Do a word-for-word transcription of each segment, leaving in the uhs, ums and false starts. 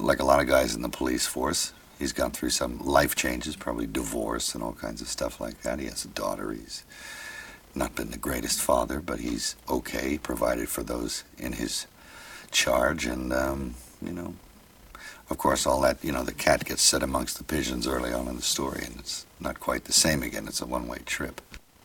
like a lot of guys in the police force, he's gone through some life changes, probably divorce and all kinds of stuff like that. He has a daughter. He's not been the greatest father, but he's okay, provided for those in his charge. And, um, you know, of course, all that, you know, the cat gets set amongst the pigeons early on in the story, and it's not quite the same again. It's a one-way trip.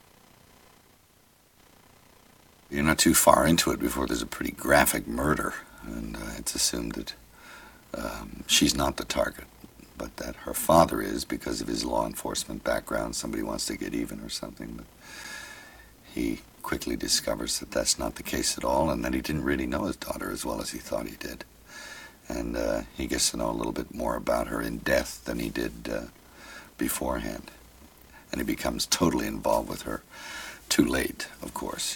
You're not too far into it before there's a pretty graphic murder, and uh, it's assumed that um, she's not the target, but that her father is because of his law enforcement background. Somebody wants to get even or something, but he quickly discovers that that's not the case at all, and that he didn't really know his daughter as well as he thought he did. And uh, he gets to know a little bit more about her in death than he did uh, beforehand. And he becomes totally involved with her. Too late, of course.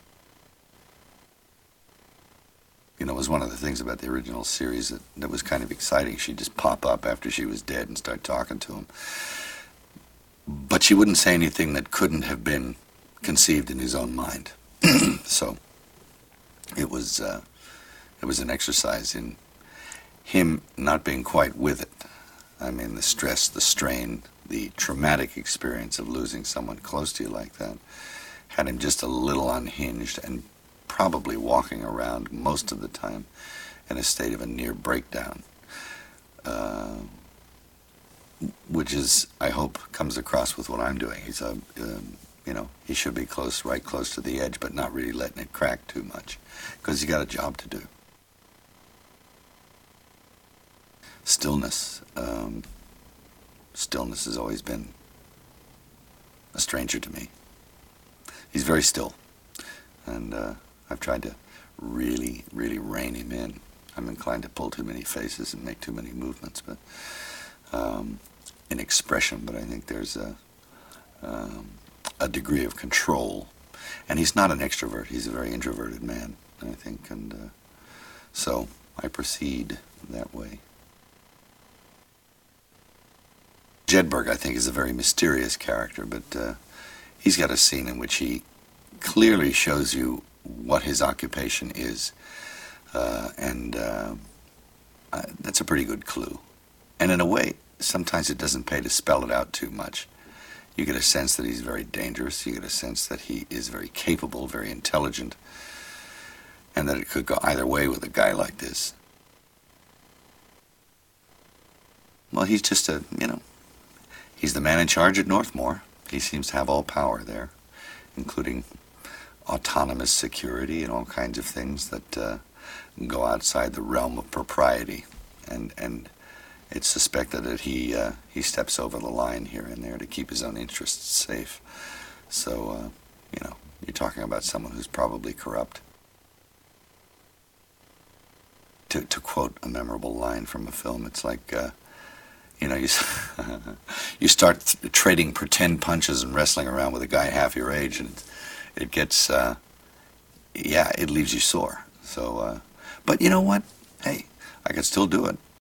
You know, it was one of the things about the original series that, that was kind of exciting. She'd just pop up after she was dead and start talking to him. But she wouldn't say anything that couldn't have been conceived in his own mind. So it was uh, it was an exercise in him not being quite with it. I mean, the stress, the strain, the traumatic experience of losing someone close to you like that had him just a little unhinged and probably walking around most of the time in a state of a near breakdown, uh, which is, I hope, comes across with what I'm doing. He's a, um, you know, he should be close, right close to the edge, but not really letting it crack too much, because he's got a job to do. Stillness. Um, stillness has always been a stranger to me. He's very still, and uh, I've tried to really, really rein him in. I'm inclined to pull too many faces and make too many movements, but um, in expression. But I think there's a um, a degree of control, and he's not an extrovert. He's a very introverted man, I think, and uh, so I proceed that way. Jedburgh, I think, is a very mysterious character, but uh, he's got a scene in which he clearly shows you what his occupation is, uh, and uh, uh, that's a pretty good clue. And in a way, sometimes it doesn't pay to spell it out too much. You get a sense that he's very dangerous, you get a sense that he is very capable, very intelligent, and that it could go either way with a guy like this. Well, he's just a, you know, he's the man in charge at Northmore. He seems to have all power there, including autonomous security and all kinds of things that uh, go outside the realm of propriety. And and it's suspected that he uh, he steps over the line here and there to keep his own interests safe. So, uh, you know, you're talking about someone who's probably corrupt. To, to quote a memorable line from a film, it's like, uh, you know, you, you start th- trading pretend punches and wrestling around with a guy half your age, and it, it gets, uh, yeah, it leaves you sore. So, uh, but you know what? Hey, I can still do it.